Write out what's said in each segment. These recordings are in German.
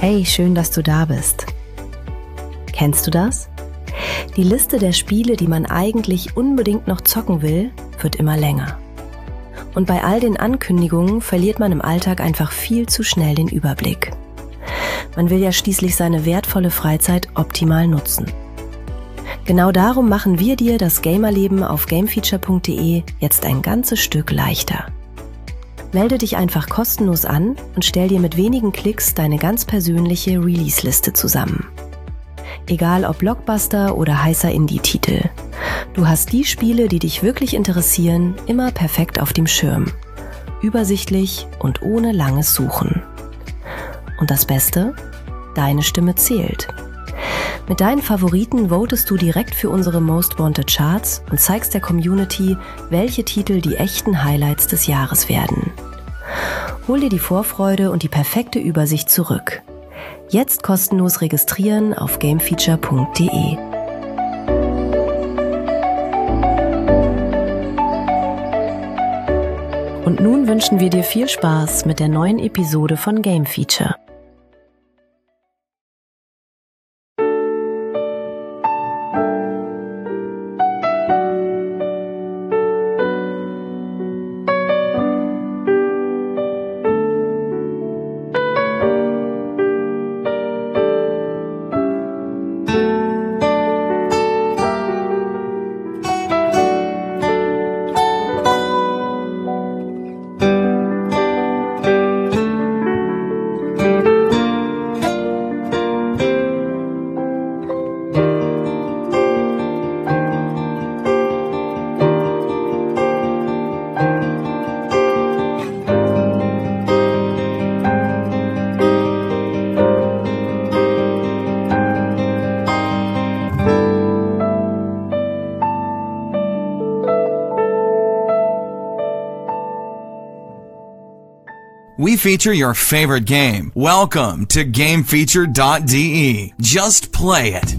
Hey, schön, dass du da bist. Kennst du das? Die Liste der Spiele, die man eigentlich unbedingt noch zocken will, wird immer länger. Und bei all den Ankündigungen verliert man im Alltag einfach viel zu schnell den Überblick. Man will ja schließlich seine wertvolle Freizeit optimal nutzen. Genau darum machen wir dir das Gamerleben auf gamefeature.de jetzt ein ganzes Stück leichter. Melde dich einfach kostenlos an und stell dir mit wenigen Klicks deine ganz persönliche Release-Liste zusammen. Egal ob Blockbuster oder heißer Indie-Titel. Du hast die Spiele, die dich wirklich interessieren, immer perfekt auf dem Schirm. Übersichtlich und ohne langes Suchen. Und das Beste? Deine Stimme zählt. Mit deinen Favoriten votest du direkt für unsere Most Wanted Charts und zeigst der Community, welche Titel die echten Highlights des Jahres werden. Hol dir die Vorfreude und die perfekte Übersicht zurück. Jetzt kostenlos registrieren auf gamefeature.de. Und nun wünschen wir dir viel Spaß mit der neuen Episode von Game Feature. We feature your favorite game. Welcome to GameFeature.de. Just play it.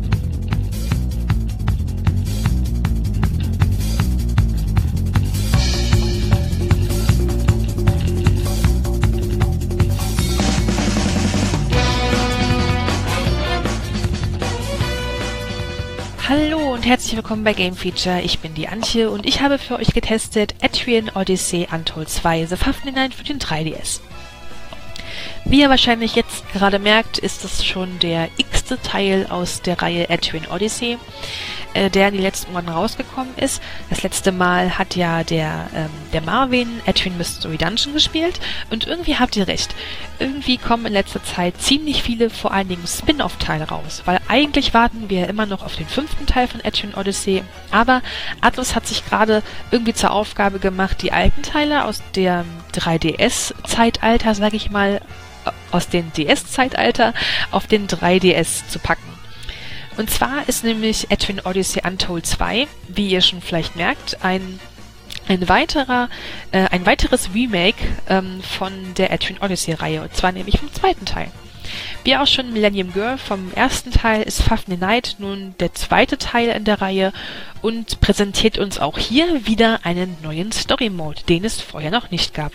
Hallo und herzlich willkommen bei Game Feature. Ich bin die Antje und ich habe für euch getestet Etrian Odyssey Untold 2 The Fafnir Night für den 3DS. Wie ihr wahrscheinlich jetzt gerade merkt, ist das schon der x-te Teil aus der Reihe Etrian Odyssey, der in die letzten Monaten rausgekommen ist. Das letzte Mal hat ja der Marvin Etrian Mystery Dungeon gespielt und irgendwie habt ihr recht. Irgendwie kommen in letzter Zeit ziemlich viele, vor allen Dingen Spin-off-Teile raus, weil eigentlich warten wir immer noch auf den 5. Teil von Etrian Odyssey, aber Atlus hat sich gerade irgendwie zur Aufgabe gemacht, die alten Teile aus dem 3DS-Zeitalter, sage ich mal, aus dem DS-Zeitalter auf den 3DS zu packen. Und zwar ist nämlich Etrian Odyssey Untold 2, wie ihr schon vielleicht merkt, ein weiteres Remake von der Etrian Odyssey-Reihe, und zwar nämlich vom 2. Teil. Wie auch schon Millennium Girl vom 1. Teil ist Fafnir Night nun der 2. Teil in der Reihe und präsentiert uns auch hier wieder einen neuen Story-Mode, den es vorher noch nicht gab.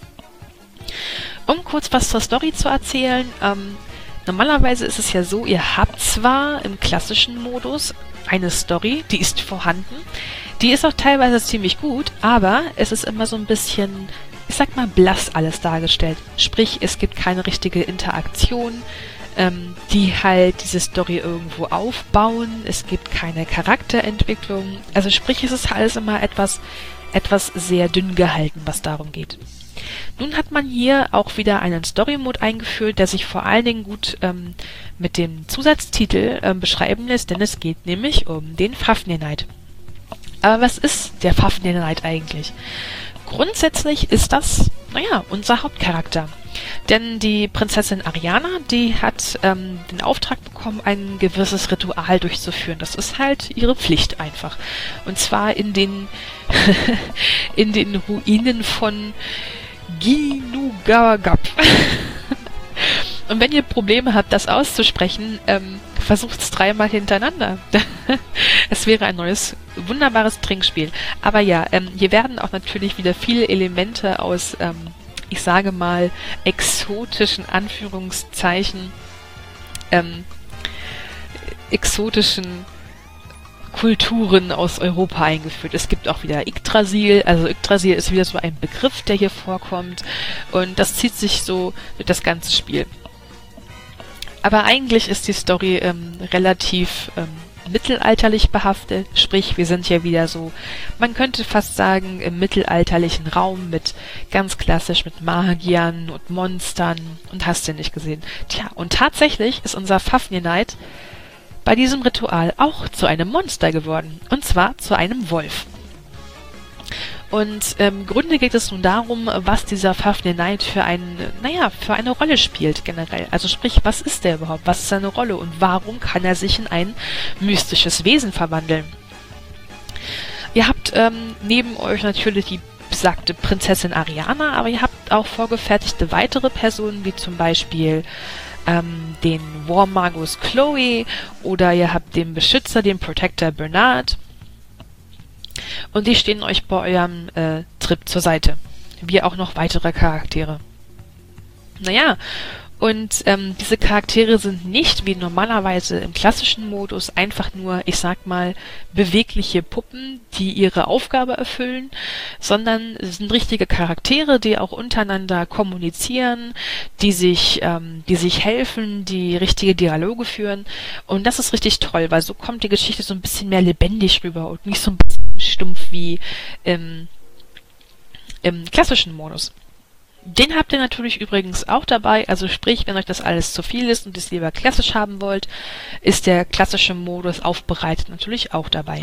Um kurz was zur Story zu erzählen, normalerweise ist es ja so, ihr habt zwar im klassischen Modus eine Story, die ist vorhanden, die ist auch teilweise ziemlich gut, aber es ist immer so ein bisschen, ich sag mal, blass alles dargestellt. Sprich, es gibt keine richtige Interaktion, die halt diese Story irgendwo aufbauen, es gibt keine Charakterentwicklung, also sprich, es ist alles immer etwas sehr dünn gehalten, was darum geht. Nun hat man hier auch wieder einen Story-Mode eingeführt, der sich vor allen Dingen gut mit dem Zusatztitel beschreiben lässt, denn es geht nämlich um den Fafnir Night. Aber was ist der Fafnir Night eigentlich? Grundsätzlich ist das, unser Hauptcharakter. Denn die Prinzessin Ariana, die hat den Auftrag bekommen, ein gewisses Ritual durchzuführen. Das ist halt ihre Pflicht einfach. Und zwar in den Ruinen von Ginnungagap. Und wenn ihr Probleme habt, das auszusprechen, versucht es 3-mal hintereinander. Es wäre ein neues, wunderbares Trinkspiel. Aber ja, hier werden auch natürlich wieder viele Elemente aus ich sage mal, exotischen Anführungszeichen, exotischen Kulturen aus Europa eingeführt. Es gibt auch wieder Yggdrasil, also Yggdrasil ist wieder so ein Begriff, der hier vorkommt, und das zieht sich so durch das ganze Spiel. Aber eigentlich ist die Story relativ mittelalterlich behaftet, sprich, wir sind ja wieder so, man könnte fast sagen, im mittelalterlichen Raum mit ganz klassisch mit Magiern und Monstern und hast du nicht gesehen. Tja, und tatsächlich ist unser Fafnir Knight bei diesem Ritual auch zu einem Monster geworden, und zwar zu einem Wolf. Und im Grunde geht es nun darum, was dieser Fafnir Knight für eine Rolle spielt generell. Also sprich, was ist der überhaupt? Was ist seine Rolle? Und warum kann er sich in ein mystisches Wesen verwandeln? Ihr habt neben euch natürlich die besagte Prinzessin Ariana, aber ihr habt auch vorgefertigte weitere Personen, wie zum Beispiel den Warmagus Chloe, oder ihr habt den Beschützer, den Protector Bernard. Und die stehen euch bei eurem Trip zur Seite. Wie auch noch weitere Charaktere. Naja, und diese Charaktere sind nicht wie normalerweise im klassischen Modus einfach nur, ich sag mal, bewegliche Puppen, die ihre Aufgabe erfüllen, sondern es sind richtige Charaktere, die auch untereinander kommunizieren, die sich helfen, die richtige Dialoge führen. Und das ist richtig toll, weil so kommt die Geschichte so ein bisschen mehr lebendig rüber und nicht so ein bisschen stumpf wie im klassischen Modus. Den habt ihr natürlich übrigens auch dabei, also sprich, wenn euch das alles zu viel ist und es lieber klassisch haben wollt, ist der klassische Modus aufbereitet natürlich auch dabei.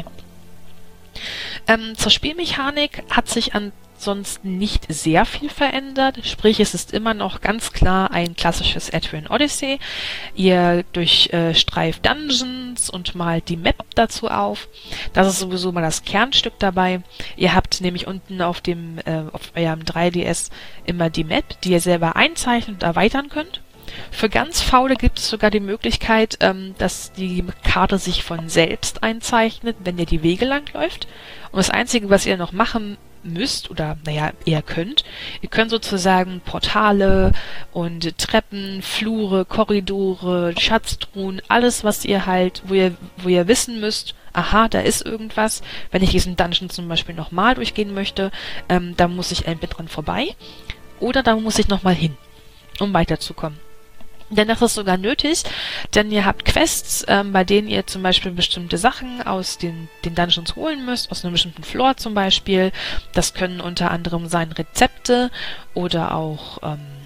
Zur Spielmechanik hat sich ansonsten nicht sehr viel verändert, sprich, es ist immer noch ganz klar ein klassisches Etrian Odyssey. Ihr durchstreift Dungeons und malt die Map dazu auf. Das ist sowieso mal das Kernstück dabei. Ihr habt nämlich unten auf eurem 3DS immer die Map, die ihr selber einzeichnen und erweitern könnt. Für ganz Faule gibt es sogar die Möglichkeit, dass die Karte sich von selbst einzeichnet, wenn ihr die Wege lang läuft. Und das Einzige, was ihr noch machen müsst, oder eher könnt, ihr könnt sozusagen Portale und Treppen, Flure, Korridore, Schatztruhen, alles, was ihr halt, wo ihr wissen müsst, aha, da ist irgendwas. Wenn ich diesen Dungeon zum Beispiel nochmal durchgehen möchte, da muss ich entweder dran vorbei oder da muss ich nochmal hin, um weiterzukommen. Denn das ist sogar nötig, denn ihr habt Quests, bei denen ihr zum Beispiel bestimmte Sachen aus den Dungeons holen müsst, aus einem bestimmten Floor zum Beispiel. Das können unter anderem sein Rezepte oder auch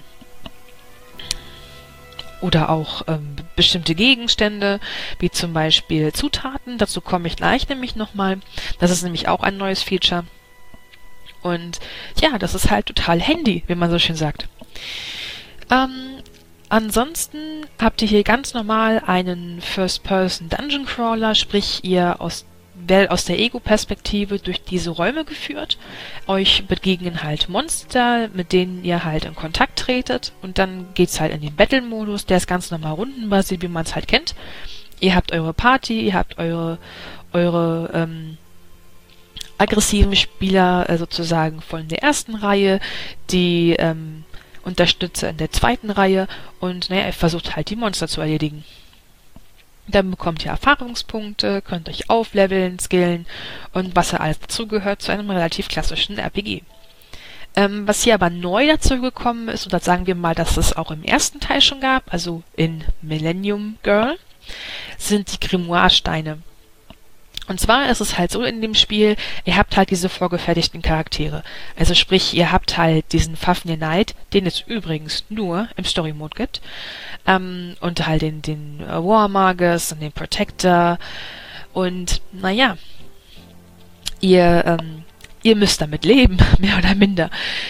bestimmte Gegenstände, wie zum Beispiel Zutaten. Dazu komme ich gleich nämlich nochmal. Das ist nämlich auch ein neues Feature. Und ja, das ist halt total handy, wie man so schön sagt. Ansonsten habt ihr hier ganz normal einen First-Person-Dungeon-Crawler, sprich ihr werdet aus der Ego-Perspektive durch diese Räume geführt. Euch begegnen halt Monster, mit denen ihr halt in Kontakt tretet, und dann geht's halt in den Battle-Modus, der ist ganz normal rundenbasiert, wie man es halt kennt. Ihr habt eure Party, ihr habt eure aggressiven Spieler sozusagen von der ersten Reihe, die Unterstützer in der zweiten Reihe, und ihr versucht halt die Monster zu erledigen. Dann bekommt ihr Erfahrungspunkte, könnt euch aufleveln, skillen und was ja alles dazugehört zu einem relativ klassischen RPG. Was hier aber neu dazu gekommen ist, oder sagen wir mal, dass es auch im ersten Teil schon gab, also in Millennium Girl, sind die Grimoire-Steine. Und zwar ist es halt so in dem Spiel, ihr habt halt diese vorgefertigten Charaktere. Also sprich, ihr habt halt diesen Fafnir Knight, den es übrigens nur im Story-Mode gibt, und halt den Warmagus und den Protector. Und ihr müsst damit leben, mehr oder minder.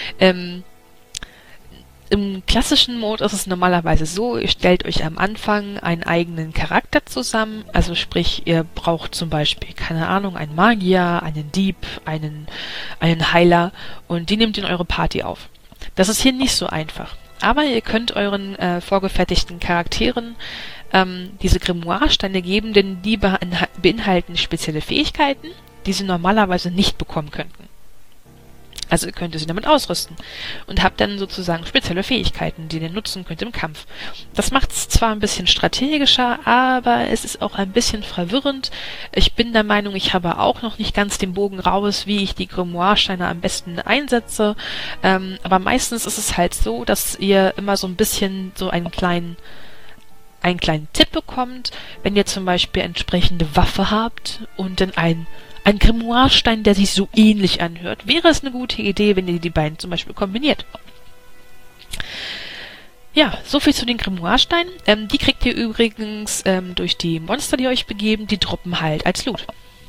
Im klassischen Mode ist es normalerweise so, ihr stellt euch am Anfang einen eigenen Charakter zusammen, also sprich, ihr braucht zum Beispiel, keine Ahnung, einen Magier, einen Dieb, einen Heiler, und die nehmt ihr in eure Party auf. Das ist hier nicht so einfach, aber ihr könnt euren vorgefertigten Charakteren diese Grimoire-Steine geben, denn die beinhalten spezielle Fähigkeiten, die sie normalerweise nicht bekommen könnten. Also ihr könnt sie damit ausrüsten und habt dann sozusagen spezielle Fähigkeiten, die ihr nutzen könnt im Kampf. Das macht es zwar ein bisschen strategischer, aber es ist auch ein bisschen verwirrend. Ich bin der Meinung, ich habe auch noch nicht ganz den Bogen raus, wie ich die Grimoire-Steine am besten einsetze. Aber meistens ist es halt so, dass ihr immer so ein bisschen so einen kleinen Tipp bekommt, wenn ihr zum Beispiel entsprechende Waffe habt und dann ein Grimoire-Stein, der sich so ähnlich anhört, wäre es eine gute Idee, wenn ihr die beiden zum Beispiel kombiniert. Ja, soviel zu den Grimoire-Steinen. Die kriegt ihr übrigens durch die Monster, die euch begeben, die droppen halt als Loot.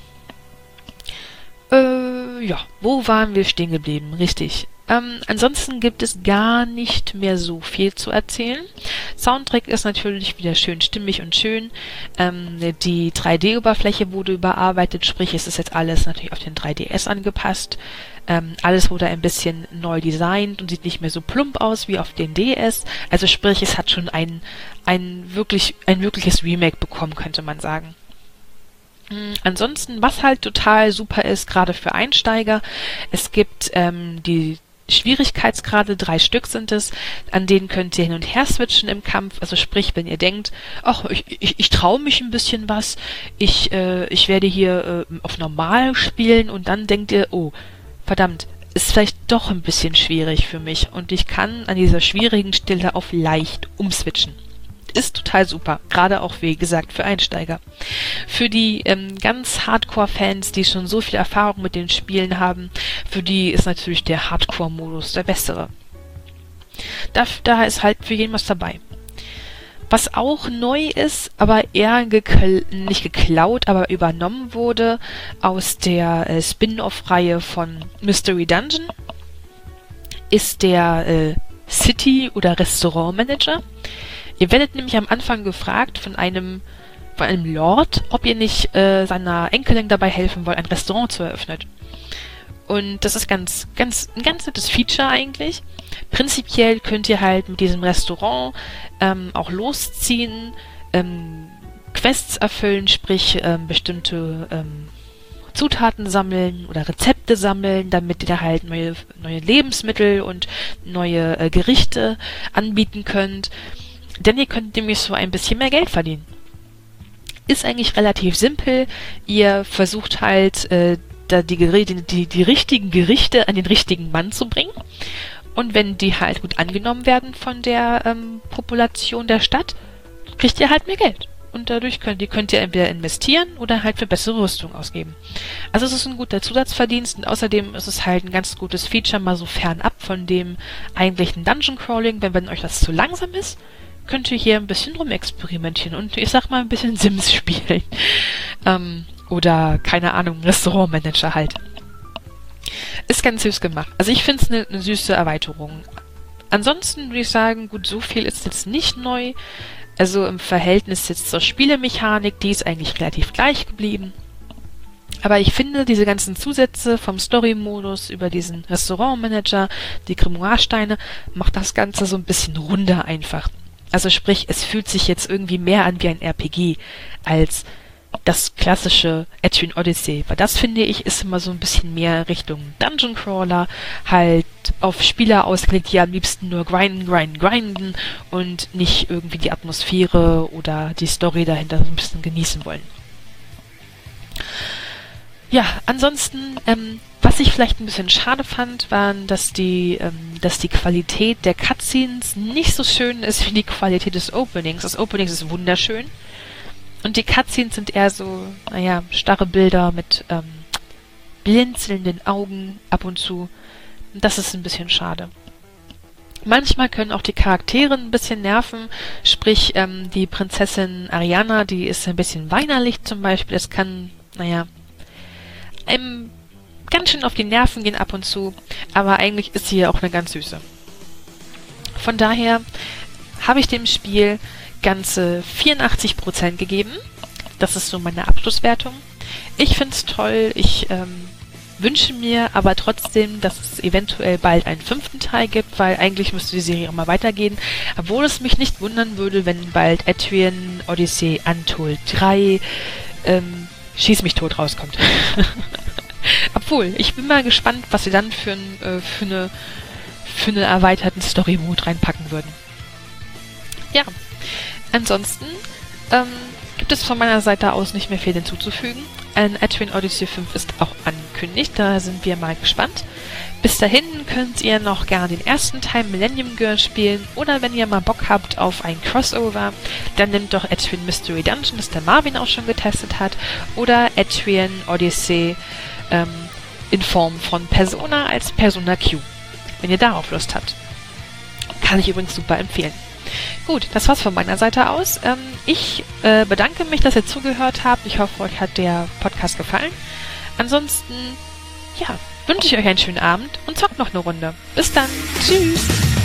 Ja, wo waren wir stehen geblieben? Richtig. Ansonsten gibt es gar nicht mehr so viel zu erzählen. Soundtrack ist natürlich wieder schön stimmig und schön. Die 3D-Oberfläche wurde überarbeitet, sprich es ist jetzt alles natürlich auf den 3DS angepasst. Alles wurde ein bisschen neu designt und sieht nicht mehr so plump aus wie auf den DS. Also sprich, es hat schon ein wirkliches Remake bekommen, könnte man sagen. Ansonsten, was halt total super ist, gerade für Einsteiger, es gibt die Schwierigkeitsgrade, 3 Stück sind es, an denen könnt ihr hin und her switchen im Kampf. Also sprich, wenn ihr denkt, ach, ich traue mich ein bisschen was, ich werde hier auf normal spielen und dann denkt ihr, oh, verdammt, ist vielleicht doch ein bisschen schwierig für mich und ich kann an dieser schwierigen Stelle auf leicht umswitchen. Ist total super, gerade auch, wie gesagt, für Einsteiger. Für die ganz Hardcore-Fans, die schon so viel Erfahrung mit den Spielen haben, für die ist natürlich der Hardcore-Modus der bessere. Da ist halt für jeden was dabei. Was auch neu ist, aber eher nicht geklaut, aber übernommen wurde aus der Spin-off-Reihe von Mystery Dungeon, ist der City- oder Restaurant-Manager. Ihr werdet nämlich am Anfang gefragt von einem Lord, ob ihr nicht seiner Enkelin dabei helfen wollt, ein Restaurant zu eröffnen. Und das ist ein ganz nettes Feature eigentlich. Prinzipiell könnt ihr halt mit diesem Restaurant auch losziehen, Quests erfüllen, sprich bestimmte Zutaten sammeln oder Rezepte sammeln, damit ihr halt neue Lebensmittel und neue Gerichte anbieten könnt. Denn ihr könnt nämlich so ein bisschen mehr Geld verdienen. Ist eigentlich relativ simpel. Ihr versucht halt, die richtigen Gerichte an den richtigen Mann zu bringen. Und wenn die halt gut angenommen werden von der Population der Stadt, kriegt ihr halt mehr Geld. Und dadurch könnt ihr entweder investieren oder halt für bessere Rüstung ausgeben. Also es ist ein guter Zusatzverdienst und außerdem ist es halt ein ganz gutes Feature, mal so fernab von dem eigentlichen Dungeon Crawling. Wenn euch das zu langsam ist, könnt ihr hier ein bisschen rumexperimentieren und ich sag mal ein bisschen Sims spielen. Oder, keine Ahnung, Restaurantmanager halt. Ist ganz süß gemacht. Also ich finde es eine süße Erweiterung. Ansonsten würde ich sagen, gut, so viel ist jetzt nicht neu. Also im Verhältnis jetzt zur Spielemechanik, die ist eigentlich relativ gleich geblieben. Aber ich finde, diese ganzen Zusätze vom Story-Modus über diesen Restaurantmanager, die Grimoire-Steine, macht das Ganze so ein bisschen runder einfach. Also sprich, es fühlt sich jetzt irgendwie mehr an wie ein RPG als das klassische Etrian Odyssey. Weil das, finde ich, ist immer so ein bisschen mehr Richtung Dungeon Crawler, halt auf Spieler ausgelegt, die am liebsten nur grinden und nicht irgendwie die Atmosphäre oder die Story dahinter so ein bisschen genießen wollen. Ja, ansonsten, was ich vielleicht ein bisschen schade fand, waren, dass die Qualität der Cutscenes nicht so schön ist wie die Qualität des Openings. Das Opening ist wunderschön. Und die Cutscenes sind eher so, starre Bilder mit blinzelnden Augen ab und zu. Und das ist ein bisschen schade. Manchmal können auch die Charaktere ein bisschen nerven. Sprich, die Prinzessin Ariana, die ist ein bisschen weinerlich zum Beispiel. Das kann, einem ganz schön auf die Nerven gehen ab und zu. Aber eigentlich ist sie ja auch eine ganz süße. Von daher habe ich dem Spiel ganze 84% gegeben. Das ist so meine Abschlusswertung. Ich finde es toll. Ich wünsche mir aber trotzdem, dass es eventuell bald einen 5. Teil gibt, weil eigentlich müsste die Serie auch mal weitergehen. Obwohl es mich nicht wundern würde, wenn bald Etrian Odyssey Untold 3 Schieß mich tot rauskommt. Obwohl, ich bin mal gespannt, was sie dann für eine erweiterten Story-Mode reinpacken würden. Ja, ansonsten gibt es von meiner Seite aus nicht mehr viel hinzuzufügen. Etrian Odyssey 5 ist auch angekündigt, da sind wir mal gespannt. Bis dahin könnt ihr noch gerne den ersten Teil Millennium Girl spielen oder wenn ihr mal Bock habt auf ein Crossover, dann nehmt doch Etrian Mystery Dungeon, das der Marvin auch schon getestet hat, oder Etrian Odyssey in Form von Persona als Persona Q, wenn ihr darauf Lust habt. Kann ich übrigens super empfehlen. Gut, das war's von meiner Seite aus. Ich bedanke mich, dass ihr zugehört habt. Ich hoffe, euch hat der Podcast gefallen. Ansonsten, ja, wünsche ich euch einen schönen Abend und zockt noch eine Runde. Bis dann. Tschüss.